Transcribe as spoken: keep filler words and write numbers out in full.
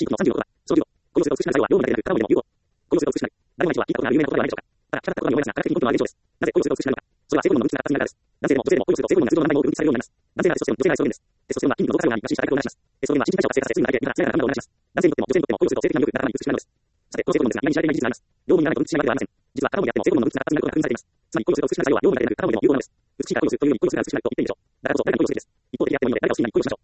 のさんじゅうごだ。そのじゅうご。この数字を美しくなる作業は両分だけでなく、片方でも有効。この数字を美しくなる。誰もが聞いたことがある有名な言葉ではないでしょうか。ただ、キャラクターとかに思い出すが、科学的に根拠のある現象です。なぜこの数字を美しくなるのか。それは性ホルモンの分泌が活発になるからです。男性でも女性でもこの数字と性ホルモンが通常の中に多く分泌されるようになります。男性がテストステロン、女性がエストロゲンです。テストステロンは筋肉の増加作用があります。筋肉の増加作用がに合致した体を促します。テストステロンは新陳代謝を活性化させ、すぐに流れが豊かな体を促します。男性にとっても女性にとってもこの数字と性的な能力が高まり美しくなるのです。さて、この性ホルモンですが、意外に知られていない事実があります。両方にならないと分泌しないわけではありません。実は片方にあっても性ホルモンの分泌が活発になることが確認されています。つまり、この数字を美しくなる作用は両方にだけでなく、片方でも有効なのです。美しいからこの数というより、この数が美しくなると言っているでしょう。だからこそ、誰がこの数を欲しいです。一方的であってもいいので、誰が欲しいのに恋をしましょう。